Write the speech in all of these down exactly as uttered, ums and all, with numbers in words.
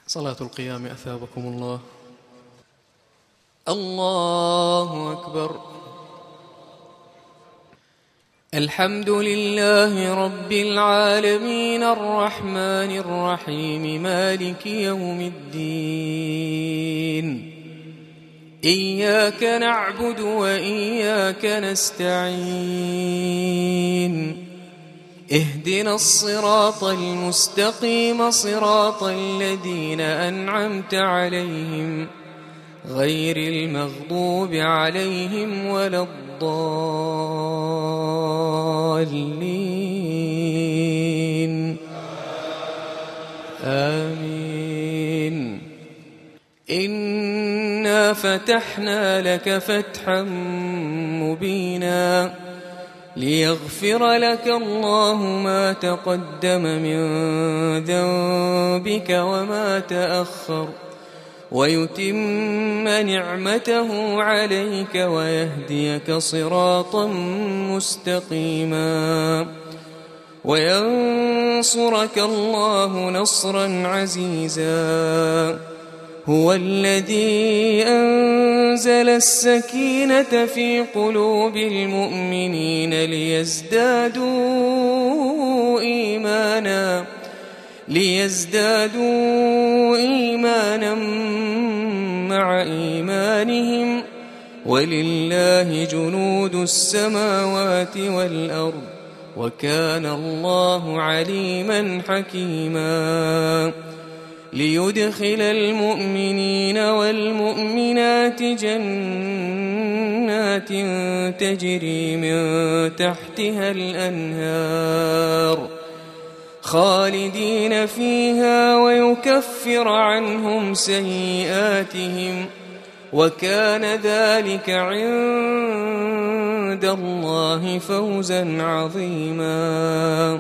صلاة القيام أثابكم الله. الله أكبر. الحمد لله رب العالمين الرحمن الرحيم مالك يوم الدين. إياك نعبد وإياك نستعين. اهدنا الصراط المستقيم صراط الذين أنعمت عليهم غير المغضوب عليهم ولا الضالين آمين. إنا فتحنا لك فتحا مبينا ليغفر لك الله ما تقدم من ذنبك وما تأخر ويتم نعمته عليك ويهديك صراطا مستقيما وينصرك الله نصرا عزيزا. هو الذي أنزل السكينة في قلوب المؤمنين ليزدادوا إيمانا ليزدادوا إيمانا مع إيمانهم ولله جنود السماوات والأرض وكان الله عليما حكيما. ليدخل المؤمنين والمؤمنات جنات تجري من تحتها الأنهار خالدين فيها ويكفر عنهم سيئاتهم وكان ذلك عند الله فوزا عظيما.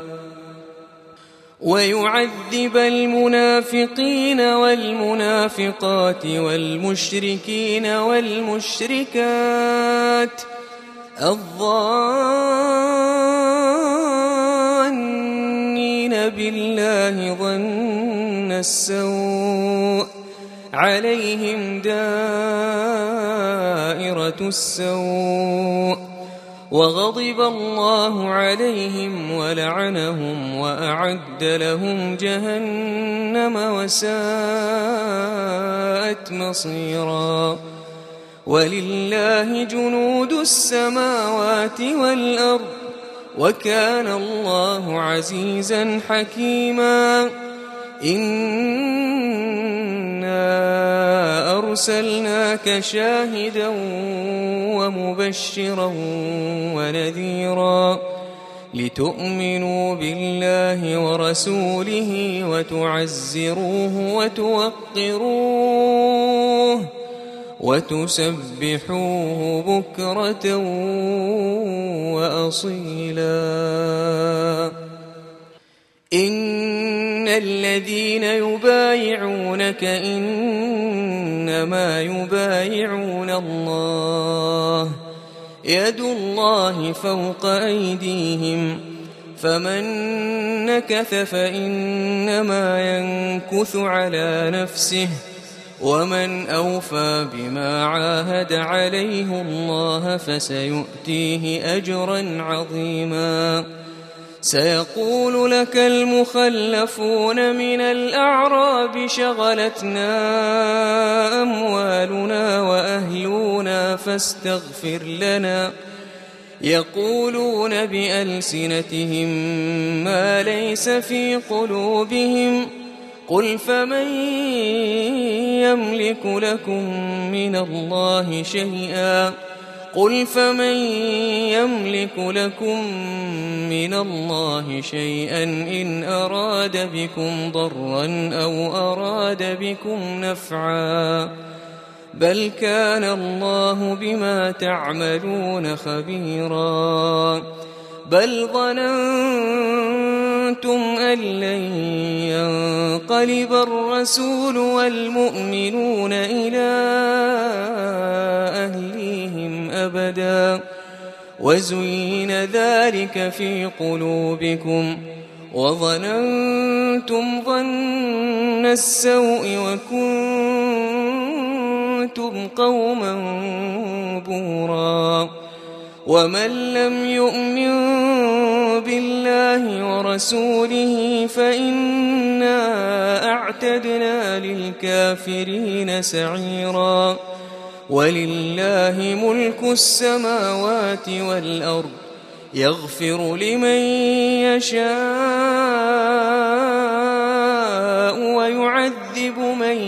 ويعذب المنافقين والمنافقات والمشركين والمشركات الظانين بالله ظن السوء عليهم دائرة السوء وغضب الله عليهم ولعنهم وأعد لهم جهنم وساءت مصيرا. ولله جنود السماوات والأرض وكان الله عزيزا حكيما. إنا أرسلناك شاهدا ومبشرا ونذيرا لتؤمنوا بالله ورسوله وتعزروه وتوقروه وتسبحوه بكرة وأصيلا. إن الذين يبايعونك إنما يبايعون الله يد الله فوق أيديهم فمن نكث فإنما ينكث على نفسه ومن أوفى بما عاهد عليه الله فسيؤتيه أجرا عظيما. سيقول لك المخلفون من الأعراب شغلتنا أموالنا وأهلنا فاستغفر لنا يقولون بألسنتهم ما ليس في قلوبهم قل فمن يملك لكم من الله شيئا قل فمن يملك لكم من الله شيئا إن أراد بكم ضرا أو أراد بكم نفعا بل كان الله بما تعملون خبيرا. بل ظننتم أن لن ينقلب الرسول والمؤمنون إلى أهليهم أبدا وزين ذلك في قلوبكم وظننتم ظن السوء وكنتم قوما بورا ومن لم يؤمن بالله ورسوله فإنا أعتدنا للكافرين سعيرا ولله ملك السماوات والأرض يغفر لمن يشاء ويعذب من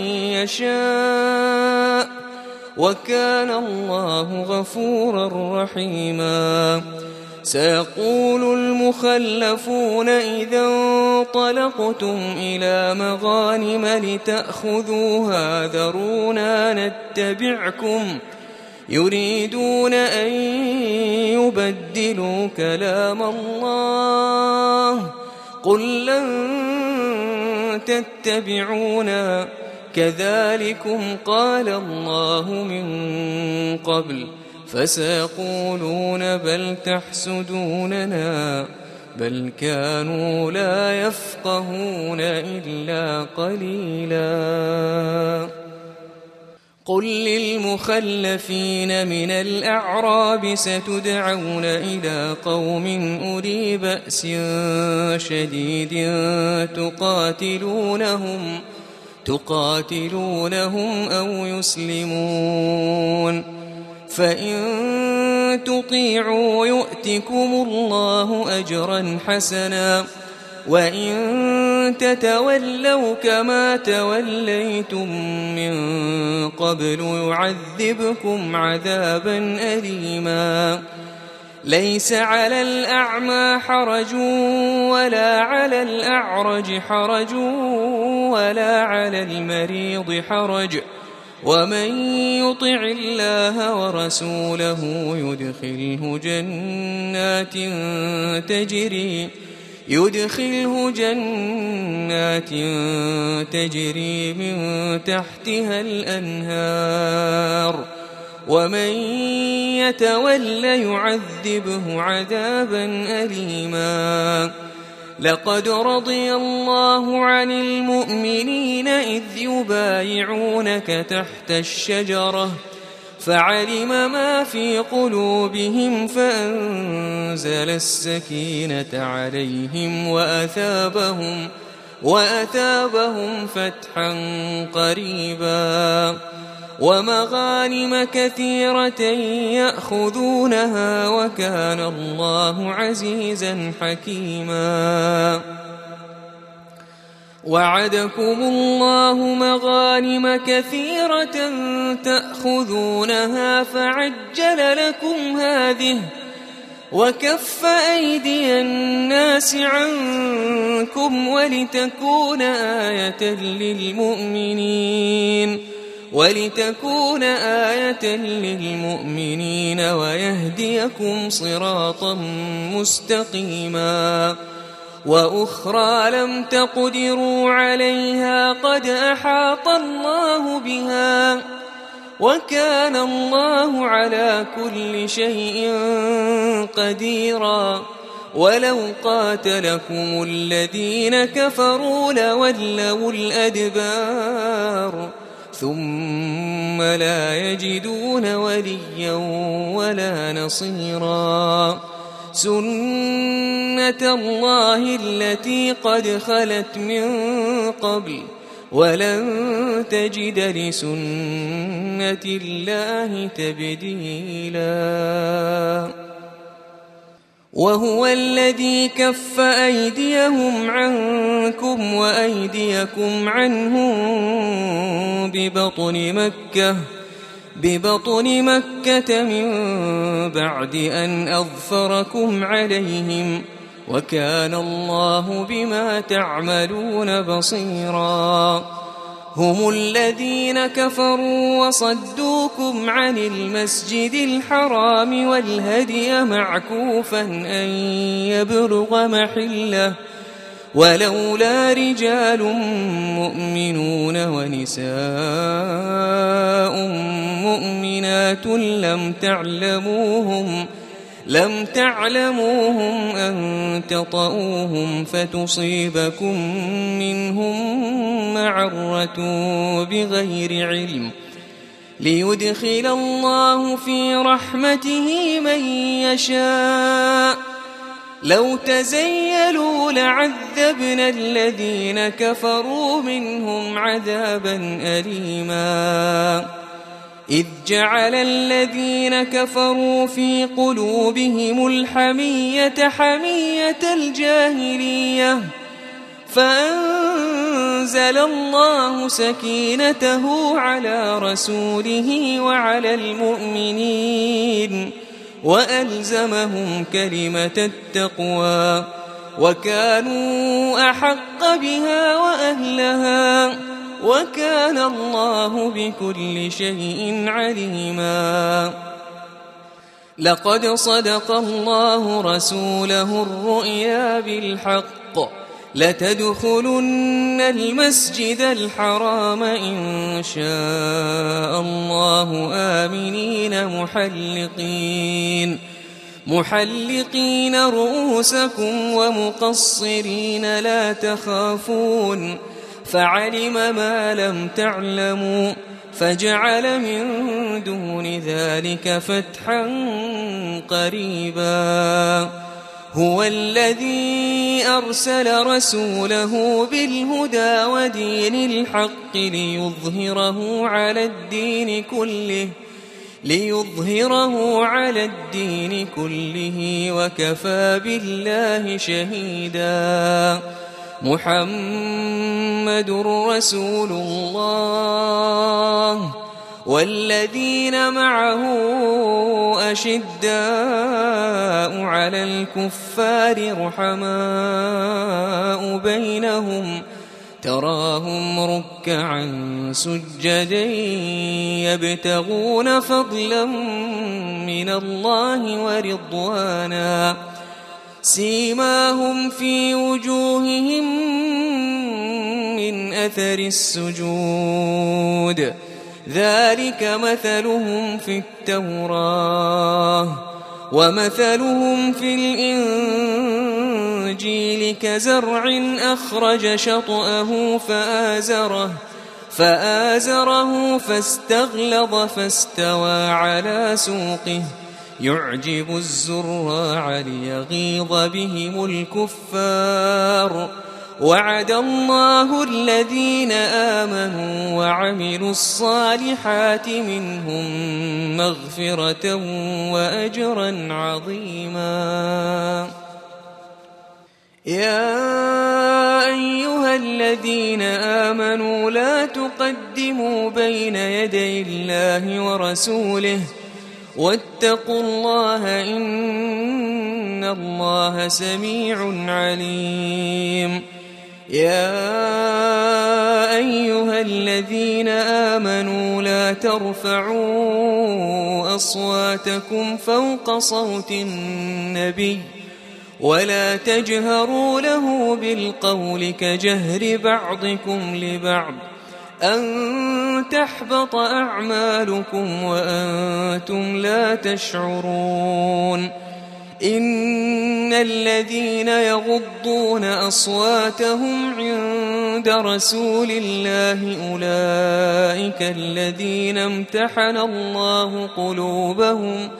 يشاء وكان الله غفورا رحيما سيقول المخلفون إذا انطلقتم إلى مغانم لتأخذوها ذرونا نتبعكم يريدون أن يبدلوا كلام الله قل لن تتبعونا كذلكم قال الله من قبل فسيقولون بل تحسدوننا بل كانوا لا يفقهون إلا قليلا قل للمخلفين من الأعراب ستدعون إلى قوم أولي بأس شديد تقاتلونهم تقاتلونهم أو يسلمون فإن تطيعوا يؤتكم الله أجرا حسنا وإن تتولوا كما توليتم من قبل يعذبكم عذابا أليما ليس على الأعمى حرج ولا على الأعرج حرج ولا على المريض حرج ومن يطع الله ورسوله يدخله جنات تجري يدخله جنات تجري من تحتها الأنهار ومن يتول يعذبه عذابا أليما لقد رضي الله عن المؤمنين إذ يبايعونك تحت الشجرة فعلم ما في قلوبهم فأنزل السكينة عليهم وأثابهم وأثابهم فتحا قريبا ومغانم كثيرة يأخذونها وكان الله عزيزا حكيما وعدكم الله مغانم كثيرة تأخذونها فعجل لكم هذه وكف أيدي الناس عنكم ولتكون آية للمؤمنين ولتكون آية للمؤمنين ويهديكم صراطا مستقيما وأخرى لم تقدروا عليها قد أحاط الله بها وكان الله على كل شيء قديرا ولو قاتلكم الذين كفروا لولوا الأدبار ثم لا يجدون وليا ولا نصيرا سنة الله التي قد خلت من قبل ولن تجد لسنة الله تبديلا وهو الذي كف أيديهم عنكم وأيديكم عنهم ببطن مكة ببطن مكة من بعد أن أظفركم عليهم وكان الله بما تعملون بصيرا هم الذين كفروا وصدوكم عن المسجد الحرام والهدي معكوفا أن يبلغ محله ولولا رجال مؤمنون ونساء مؤمنات لم تعلموهم لم تعلموهم أن تطؤوهم فتصيبكم منهم معرة بغير علم ليدخل الله في رحمته من يشاء لو تزيلوا لعذبنا الذين كفروا منهم عذابا أليما إذ جعل الذين كفروا في قلوبهم الحمية حمية الجاهلية فأنزل الله سكينته على رسوله وعلى المؤمنين وألزمهم كلمة التقوى وكانوا أحق بها وأهلها وكان الله بكل شيء عليما لقد صدق الله رسوله الرؤيا بالحق لتدخلن المسجد الحرام إن شاء الله آمنين محلقين محلقين رؤوسكم ومقصرين لا تخافون فعلم ما لم تعلموا فجعل من دون ذلك فتحا قريبا هو الذي أرسل رسوله بالهدى ودين الحق ليظهره على الدين كله ليظهره على الدين كله وكفى بالله شهيدا محمد رسول الله والذين معه أشداء على الكفار رحماء بينهم تراهم ركعا سجدا يبتغون فضلا من الله ورضوانا سيماهم في وجوههم من أثر السجود ذلك مثلهم في التوراة ومثلهم في الإنجيل كزرع أخرج شطأه فآزره فآزره فاستغلظ فاستوى على سوقه يعجب الزراع ليغيظ بهم الكفار وعد الله الذين آمنوا وعملوا الصالحات منهم مغفرة وأجرا عظيما يا أيها الذين آمنوا لا تقدموا بين يدي الله ورسوله واتقوا الله إن الله سميع عليم يا أيها الذين آمنوا لا ترفعوا أصواتكم فوق صوت النبي ولا تجهروا له بالقول كجهر بعضكم لبعض أن تحبط أعمالكم وأنتم لا تشعرون إن الذين يغضون أصواتهم عند رسول الله أولئك الذين امتحن الله قلوبهم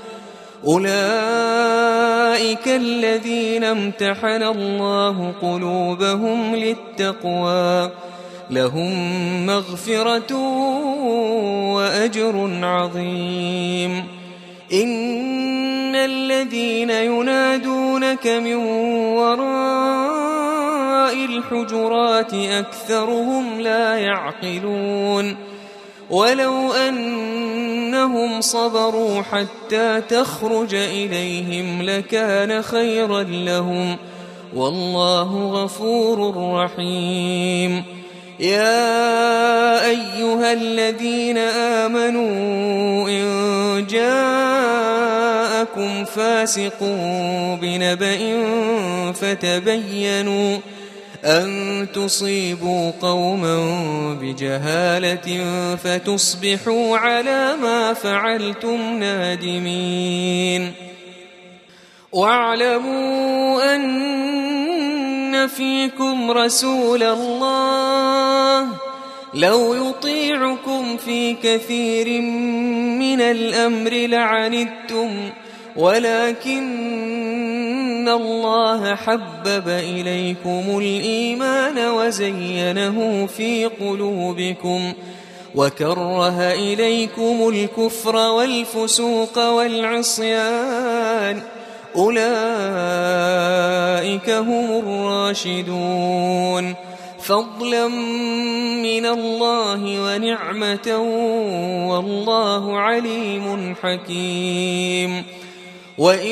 أولئك الذين امتحن الله قلوبهم للتقوى لهم مغفرة وأجر عظيم إن الذين ينادونك من وراء الحجرات أكثرهم لا يعقلون ولو أنهم صبروا حتى تخرج إليهم لكان خيرا لهم والله غفور رحيم يا أيها الذين آمنوا إن جاءكم فاسق بنبأ فتبينوا أن تصيبوا قوما بجهالة فتصبحوا على ما فعلتم نادمين واعلموا أن فيكم رسول الله لو يطيعكم في كثير من الأمر لعنتم ولكن الله حبب إليكم الإيمان وزينه في قلوبكم وكره إليكم الكفر والفسوق والعصيان أولئك هم الراشدون فضلا من الله ونعمة والله عليم حكيم وإن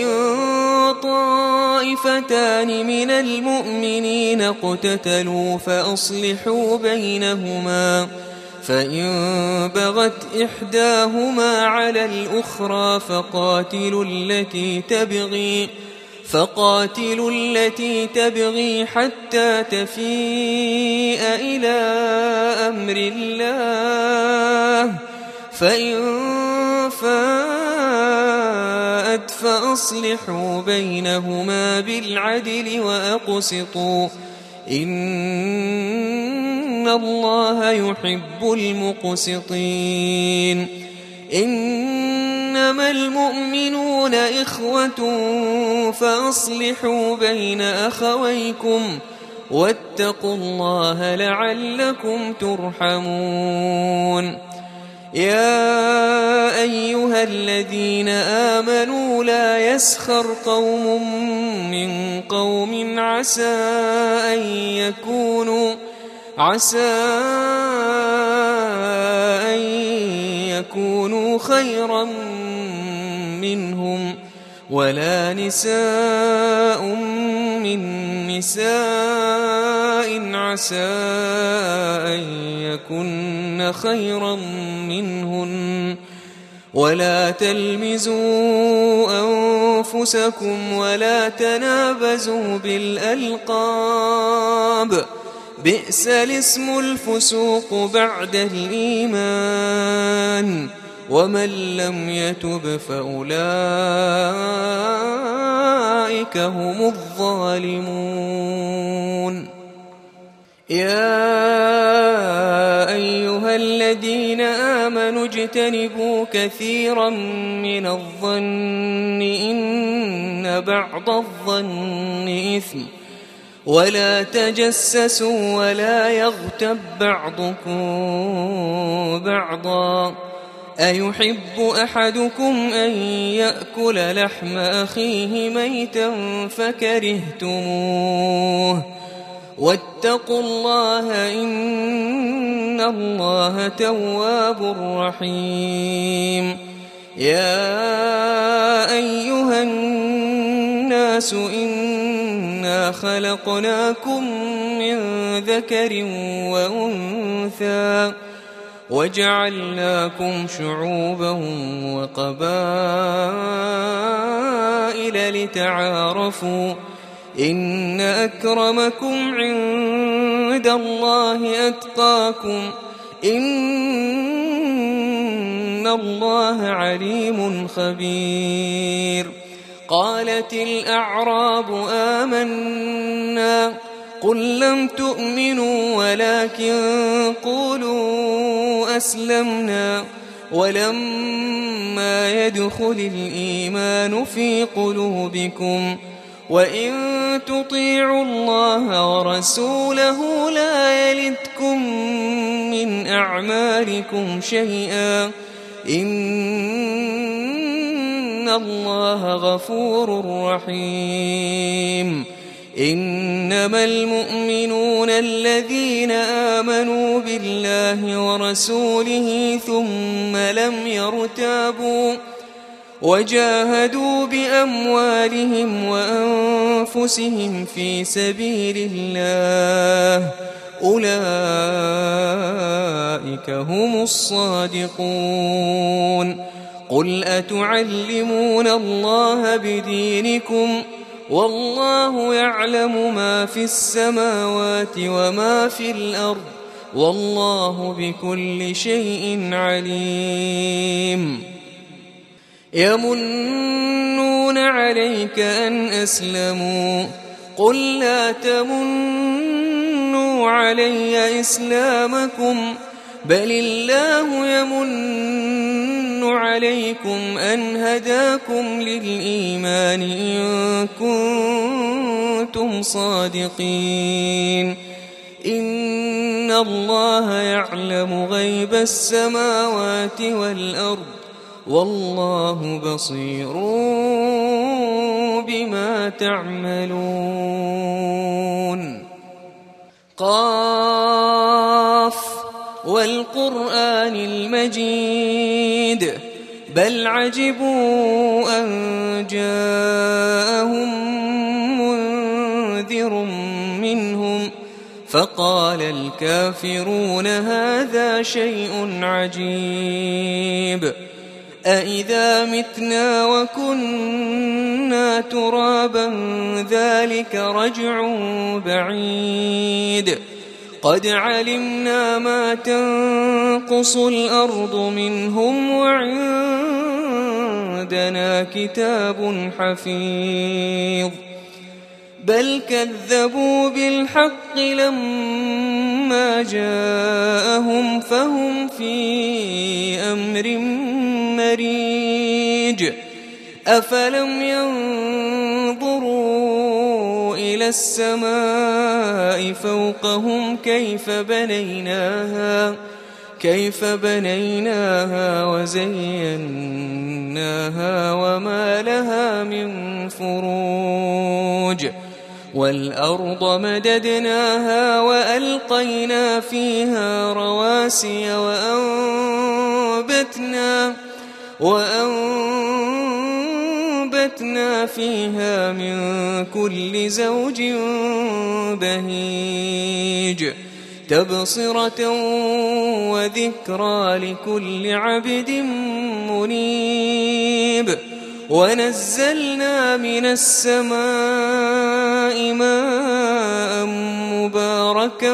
طائفتان من المؤمنين اقتتلوا فأصلحوا بينهما فإن بغت إحداهما على الأخرى فقاتلوا التي تبغي فقاتلوا التي تبغي حتى تفيء إلى أمر الله فإن فاءت فأصلحوا بينهما بالعدل وأقسطوا إن الله يحب المقسطين إنما المؤمنون إخوة فأصلحوا بين أخويكم واتقوا الله لعلكم ترحمون يا أيها الذين آمنوا لا يسخر قوم من قوم عسى أن يكونوا عسى أن يكونوا خيرا منهم ولا نساء من نساء عسى أن يكن خيرا منهن ولا تلمزوا أنفسكم ولا تنابزوا بالألقاب بئس الاسم الفسوق بعد الإيمان ومن لم يتب فأولئك هم الظالمون يا أيها الذين آمنوا اجتنبوا كثيرا من الظن إن بعض الظن إثم ولا تجسسوا ولا يغتب بعضكم بعضا أيحب أحدكم أن يأكل لحم أخيه ميتا فكرهتموه واتقوا الله إن الله تواب رحيم يا أيها الناس إنا خلقناكم من ذكر وأنثى وجعلناكم شعوبا وقبائل لتعارفوا إن أكرمكم عند الله أتقاكم إن الله عليم خبير قالت الأعراب آمنا قل لم تؤمنوا ولكن قولوا أسلمنا ولما يدخل الإيمان في قلوبكم وإن تطيعوا الله ورسوله لا يلتكم من أعمالكم شيئا إن الله غفور رحيم إنما المؤمنون الذين آمنوا بالله ورسوله ثم لم يرتابوا وجاهدوا بأموالهم وأنفسهم في سبيل الله أولئك هم الصادقون قل أتعلمون الله بدينكم والله يعلم ما في السماوات وما في الأرض والله بكل شيء عليم يمنون يمنون عليك أن أسلموا قل لا تمنوا علي إسلامكم بل الله يمن عليكم أن هداكم للإيمان إن كنتم صادقين إن الله يعلم غيب السماوات والأرض والله بصير بما تعملون قاف والقرآن المجيد بل عجبوا أن جاءهم منذر منهم فقال الكافرون هذا شيء عجيب أإذا متنا وكنا ترابا ذلك رجع بعيد قد علمنا ما تنقص الأرض منهم وعندنا كتاب حفيظ بل كذبوا بالحق لما جاءهم فهم في أمر مريج أفلم ينظروا إلى السماء فوقهم كيف بنيناها كيف بنيناها وزيناها وما لها من فروج والأرض مددناها وألقينا فيها رواسي وأنبتنا وأنبتنا فيها من كل زوج بهيج تبصرة وذكرى لكل عبد منيب ونزلنا من السماء ماء مباركا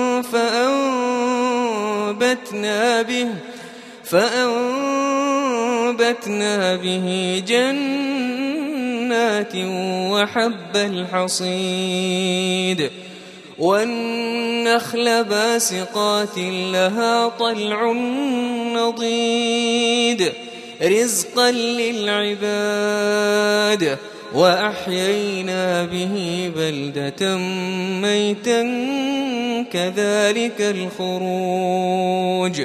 فأنبتنا به فأنبتنا به جنات وحب الحصيد والنخل باسقات لها طلع نضيد رزقا للعباد وأحيينا به بلدة ميتا كذلك الخروج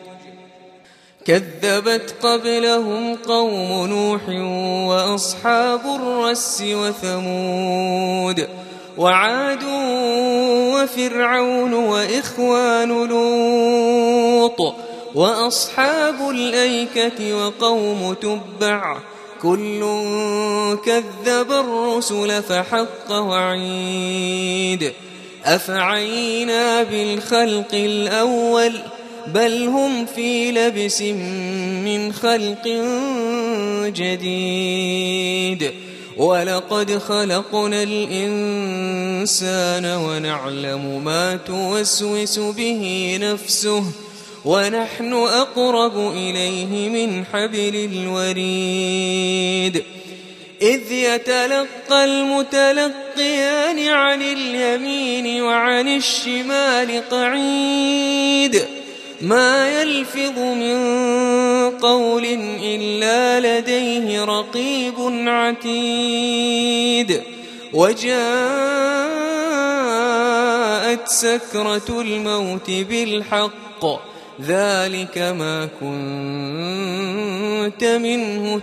كذبت قبلهم قوم نوح وأصحاب الرس وثمود وعاد وفرعون وإخوان لوط وأصحاب الأيكة وقوم تبع كل كذب الرسل فحق وعيد أفعينا بالخلق الأول بل هم في لبس من خلق جديد ولقد خلقنا الإنسان ونعلم ما توسوس به نفسه ونحن أقرب إليه من حبل الوريد إذ يتلقى المتلقيان عن اليمين وعن الشمال قعيد ما يلفظ من قول إلا لديه رقيب عتيد وجاءت سكرة الموت بالحق ذلك ما كنت منه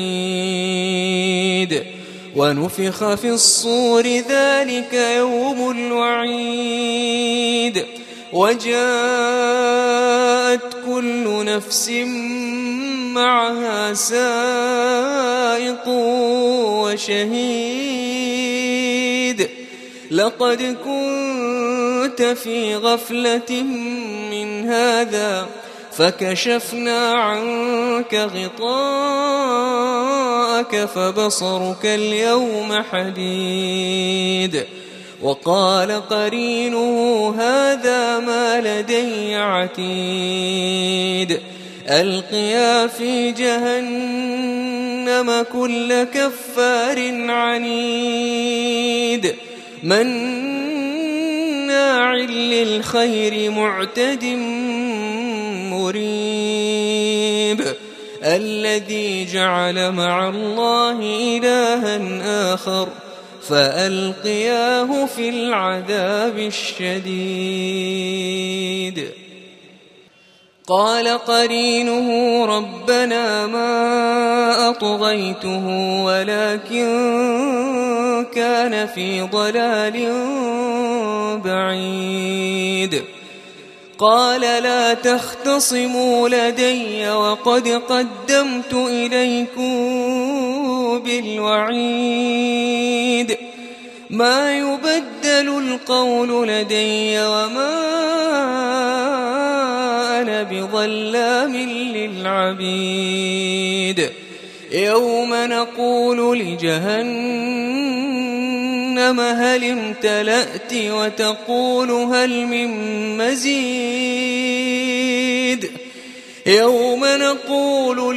تحيد ونفخ في الصور ذلك يوم الوعيد وجاءت كل نفس معها سائق وشهيد لقد كنت في غفلة من هذا فكشفنا عنك غطاءك فبصرك اليوم حديد وقال قرينه هذا ما لدي عتيد ألقيا في جهنم جهنم كل كفار عنيد مناع للخير معتد مريب الذي جعل مع الله إلها آخر فألقياه في العذاب الشديد. قال قرينه ربنا ما أطغيته ولكن كان في ضلال بعيد. قال لا تختصموا لدي وقد قدمت إليكم بالوعيد ما يبدل القول لدي وما أنا بظلام للعبيد. يوم نقول لجهنم هل امتلأت وتقول هل من مزيد يوم نقول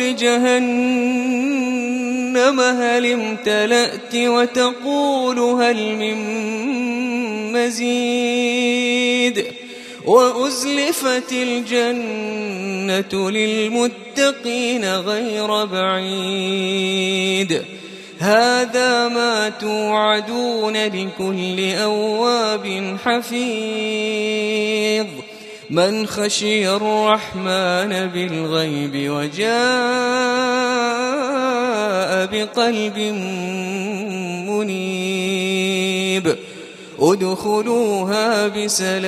لجهنم هل امتلأت وتقول هل من مزيد وأزلفت الجنة للمتقين غير بعيد. هذا ما توعدون لكل أواب حفيظ من خشي الرحمن بالغيب وجاء بقلب منيب. ادخلوها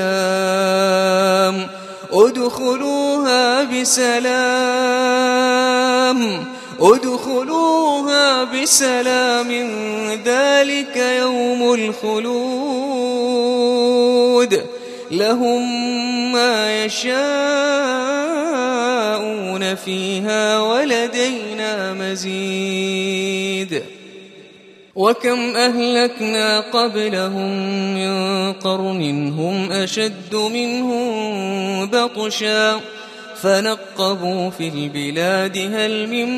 بسلام ادخلوها بسلام ادخلوها بسلام ذلك يوم الخلود لهم ما يشاءون فيها ولدينا مزيد. وكم أهلكنا قبلهم من قرن هم أشد منهم بطشا فنقبوا في البلاد هل من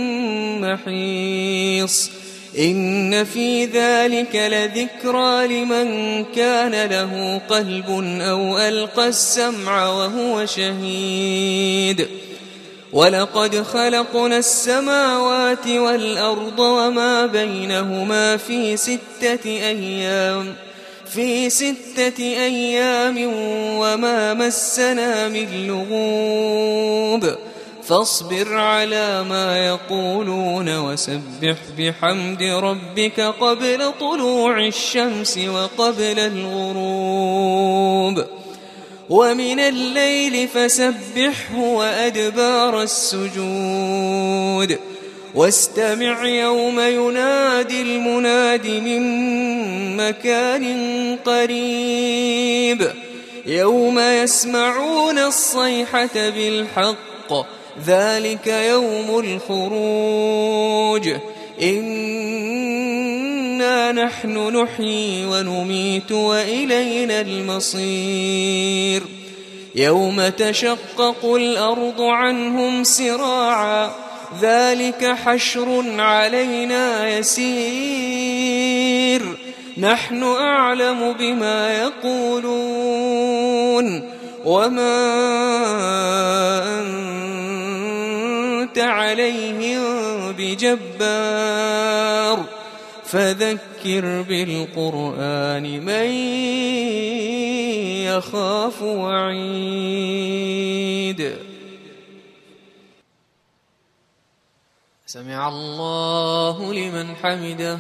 محيص. إن في ذلك لذكرى لمن كان له قلب أو ألقى السمع وهو شهيد. ولقد خلقنا السماوات والأرض وما بينهما في ستة أيام في ستة أيام وما مسنا من لغوب. فاصبر على ما يقولون وسبح بحمد ربك قبل طلوع الشمس وقبل الغروب ومن الليل فسبحه وأدبار السجود. واستمع يوم ينادي المناد من مكان قريب يوم يسمعون الصيحة بالحق ذلك يوم الخروج. إنا نحن نحيي ونميت وإلينا المصير. يوم تشقق الأرض عنهم سراعا ذلك حشر علينا يسير. نحن أعلم بما يقولون وما أنت عليهم بجبار فذكر بالقرآن من يخاف وعيد. سمع الله لمن حمده.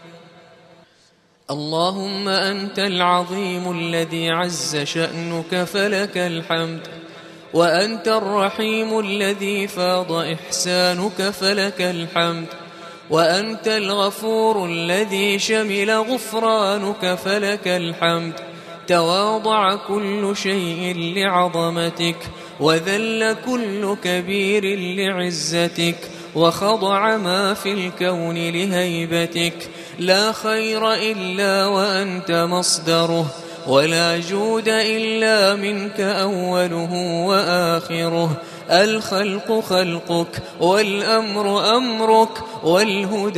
اللهم أنت العظيم الذي عز شأنك فلك الحمد وأنت الرحيم الذي فاض إحسانك فلك الحمد وأنت الغفور الذي شمل غفرانك فلك الحمد. تواضع كل شيء لعظمتك وذل كل كبير لعزتك وخضع ما في الكون لهيبتك. لا خير إلا وأنت مصدره ولا جود إلا منك أوله وآخره. الخلق خلقك والأمر أمرك والهدى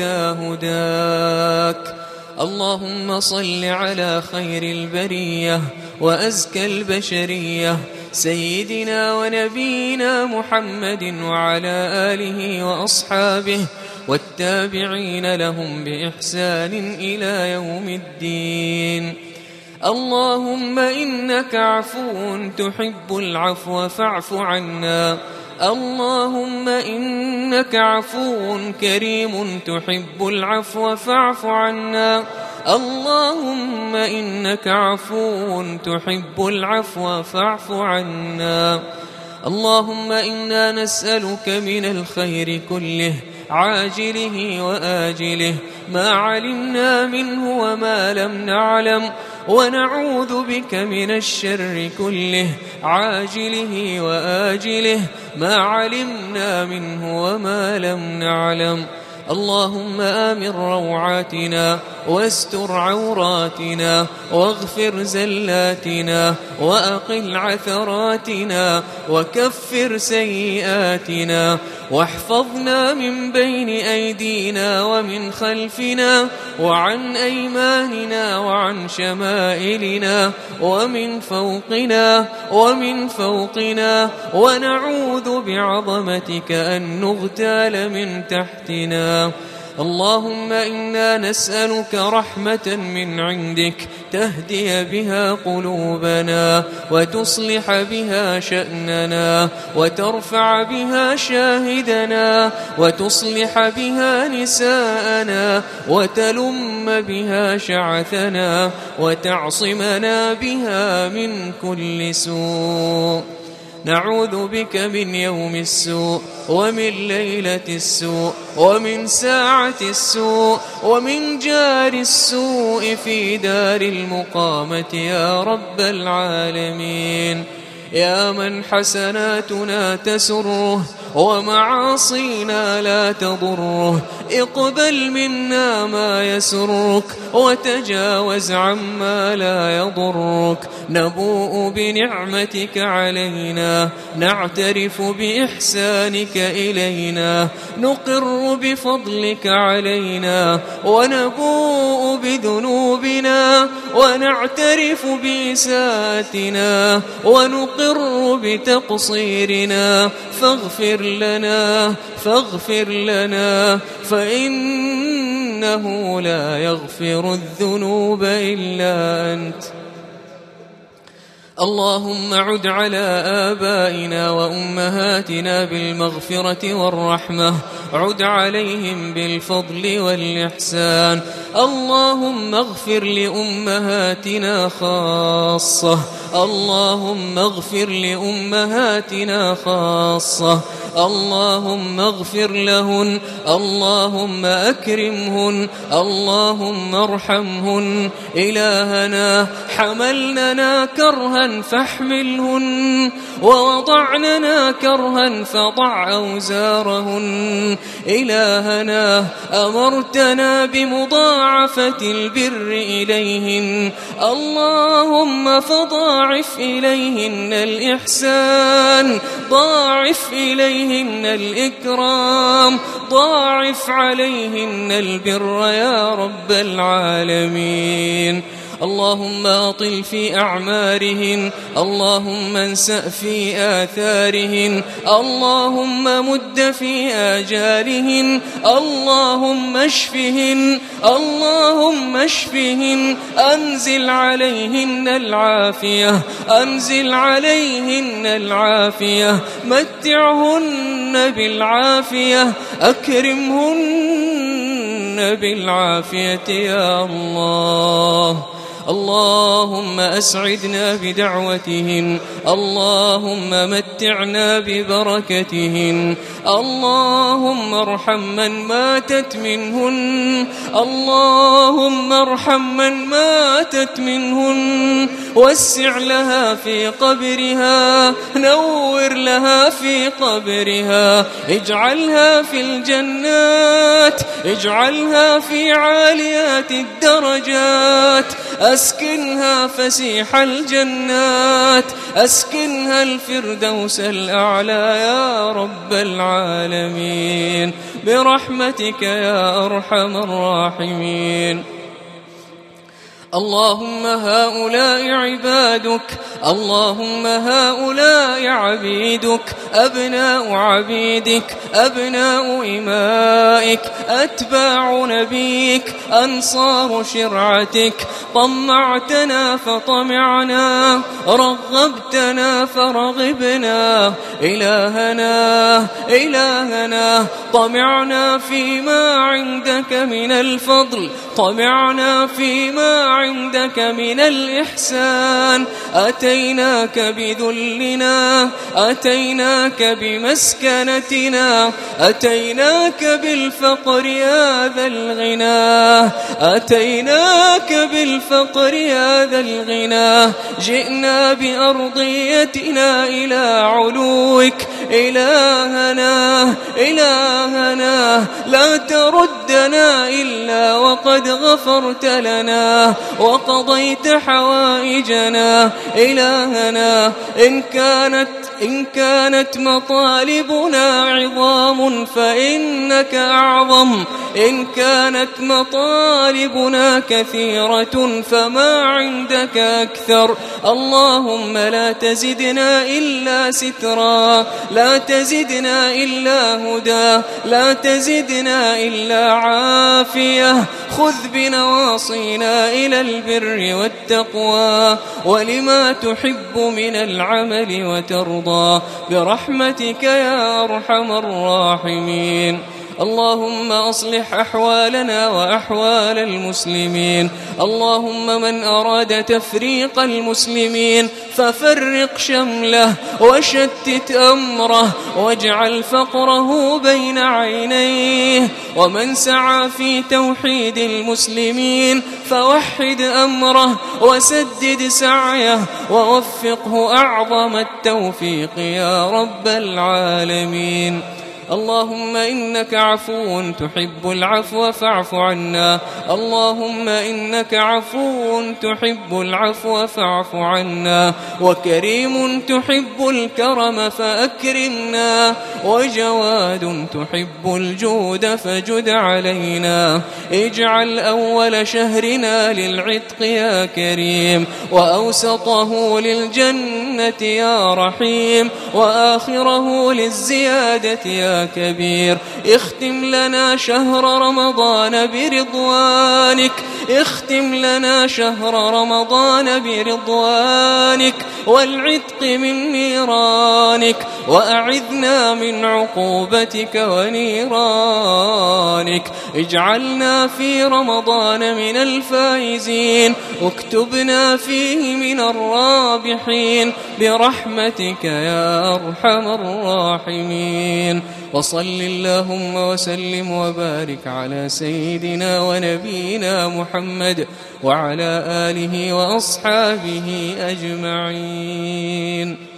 هداك. اللهم صل على خير البرية وأزكى البشرية سيدنا ونبينا محمد وعلى آله وأصحابه والتابعين لهم بإحسان إلى يوم الدين. اللهم إنك عفو تحب العفو فاعف عنا. اللهم إنك عفو كريم تحب العفو فاعف عنا. اللهم إنك عفو تحب العفو فاعف عنا. اللهم إنا نسألك من الخير كله عاجله وآجله ما علمنا منه وما لم نعلم، ونعوذ بك من الشر كله عاجله وآجله ما علمنا منه وما لم نعلم. اللهم آمن روعاتنا واستر عوراتنا واغفر زلاتنا وأقل عثراتنا وكفر سيئاتنا، واحفظنا من بين أيدينا ومن خلفنا وعن أيماننا وعن شمائلنا ومن فوقنا ومن فوقنا، ونعوذ بعظمتك أن نغتال من تحتنا. اللهم إنا نسألك رحمة من عندك تهدي بها قلوبنا وتصلح بها شأننا وترفع بها شاهدنا وتصلح بها نساءنا وتلم بها شعثنا وتعصمنا بها من كل سوء. نعوذ بك من يوم السوء ومن ليلة السوء ومن ساعة السوء ومن جار السوء في دار المقامة يا رب العالمين. يا من حسناتنا تسره ومعاصينا لا تضره، اقبل منا ما يسرك وتجاوز عما لا يضرك. نبوء بنعمتك علينا، نعترف بإحسانك إلينا، نقر بفضلك علينا، ونبوء بذنوبنا ونعترف بإساءتنا ونقر بتقصيرنا، فاغفر لنا فاغفر لنا فإنه لا يغفر الذنوب إلا أنت. اللهم عد على آبائنا وأمهاتنا بالمغفرة والرحمة، عد عليهم بالفضل والإحسان. اللهم اغفر لأمهاتنا خاصة، اللهم اغفر لأمهاتنا خاصة، اللهم اغفر لهن، اللهم أكرمهن، اللهم ارحمهن. إلهنا حملننا كرها فاحملهن، ووضعننا كرها فضع أوزارهن. إلهنا أمرتنا بمضاعفة البر إليهن، اللهم فضاعف إليهن الإحسان، ضاعف إليهن الإكرام، ضاعف عليهن البر يا رب العالمين. اللهم أطل في أعمارهن، اللهم انسأ في آثارهن، اللهم مد في آجالهن، اللهم اشفهن، اللهم اشفهن. أنزل عليهن العافية، أنزل عليهن العافية، متعهن بالعافية، أكرمهن بالعافية يا الله. اللهم أسعدنا بدعوتهن، اللهم متعنا ببركتهن، اللهم ارحم من ماتت منهن، اللهم ارحم من ماتت منهن، وسع لها في قبرها، نور لها في قبرها، اجعلها في الجنات، اجعلها في عاليات الدرجات، أسكنها فسيح الجنات، أسكنها الفردوس الأعلى يا رب العالمين برحمتك يا أرحم الراحمين. اللهم هؤلاء عبادك، اللهم هؤلاء عبيدك، أبناء عبيدك، أبناء إمائك، أتباع نبيك، أنصار شرعتك. طمعتنا فطمعنا، رغبتنا فرغبنا، إلهنا إلهنا طمعنا فيما عندك من الفضل، طمعنا فيما عندك من الإحسان. أتيناك بذلنا، أتيناك بمسكنتنا، أتيناك بالفقر يا ذا الغنى، أتيناك بالفقر يا ذا الغنى. جئنا بأرضيتنا إلى علوك، إلهنا إلهنا لا تردنا إلا وقد غفرت لنا وقضيت حوائجنا. إلهنا إن كانت إن كانت مطالبنا عظام فإنك أعظم، إن كانت مطالبنا كثيرة فما عندك أكثر. اللهم لا تزدنا إلا سترا، لا تزدنا إلا هدى، لا تزدنا إلا عافية. خذ بنواصينا إلى البر والتقوى ولما تحب من العمل وترضى برحمتك يا أرحم الراحمين. اللهم أصلح أحوالنا وأحوال المسلمين. اللهم من أراد تفريق المسلمين ففرق شمله وشتت أمره واجعل فقره بين عينيه، ومن سعى في توحيد المسلمين فوحد أمره وسدد سعيه ووفقه أعظم التوفيق يا رب العالمين. اللهم إنك عفو تحب العفو فاعف عنا، اللهم إنك عفو تحب العفو فاعف عنا، وكريم تحب الكرم فأكرمنا، وجواد تحب الجود فجد علينا. اجعل أول شهرنا للعتق يا كريم، وأوسطه للجنة يا رحيم، وآخره للزيادة يا كبير. اختم لنا شهر رمضان برضوانك، اختم لنا شهر رمضان برضوانك والعتق من نيرانك، وأعذنا من عقوبتك ونيرانك. اجعلنا في رمضان من الفائزين، اكتبنا فيه من الرابحين برحمتك يا أرحم الراحمين. وصل اللهم وسلم وبارك على سيدنا ونبينا محمد وعلى آله وأصحابه أجمعين.